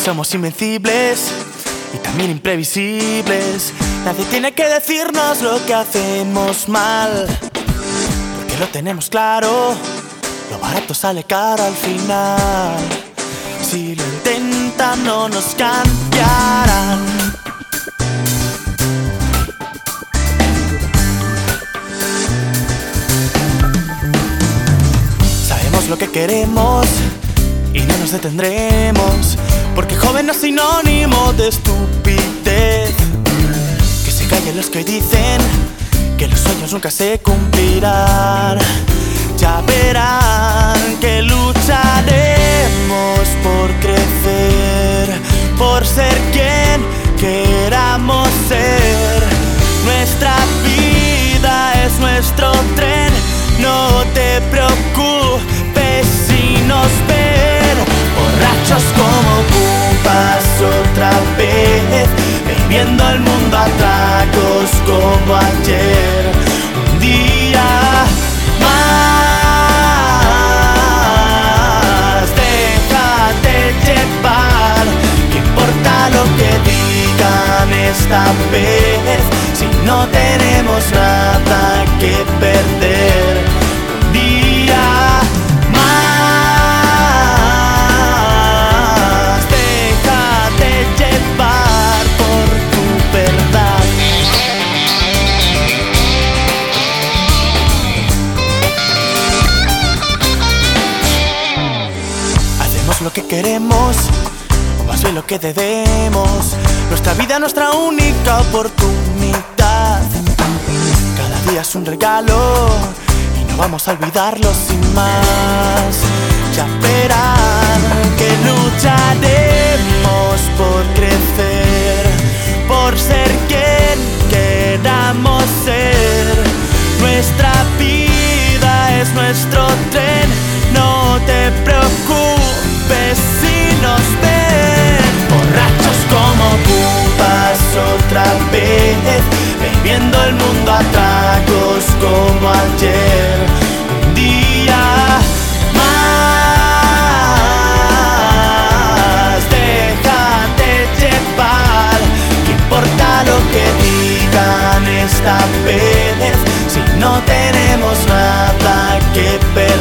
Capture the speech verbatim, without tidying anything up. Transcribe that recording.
somos invencibles y también imprevisibles. Nadie tiene que decirnos lo que hacemos mal, porque lo tenemos claro, lo barato sale caro al final. Si lo intentan no nos cambiarán. Sabemos lo que queremos y no nos detendremos, porque joven no es sinónimo de estupidez. Que se callen los que hoy dicen que los sueños nunca se cumplirán. Ya verán que lucharemos por crecer, por ser quien queramos ser. Nuestra vida es nuestro tren, no te preocupes si nos ven borrachos como pupas otra vez, viviendo el mundo a tragos como ayer. Un día más, déjate llevar, ¿qué importa lo que digan esta vez? Si no tenemos nada que perder. Un día más, déjate llevar por tu verdad. Hacemos lo que queremos, o más bien lo que debemos. Nuestra vida, nuestra única oportunidad. Cada día es un regalo y no vamos a olvidarlo sin más. Ya verán que lucharemos por crecer, por ser quien queramos ser. Nuestra vida es nuestro tren, no te preocupes si nos ven borrachos como pupas otra vez, viviendo el mundo a tragos como ayer. Un día más, déjate llevar, ¿qué importa lo que digan esta vez? Si no tenemos nada que perder.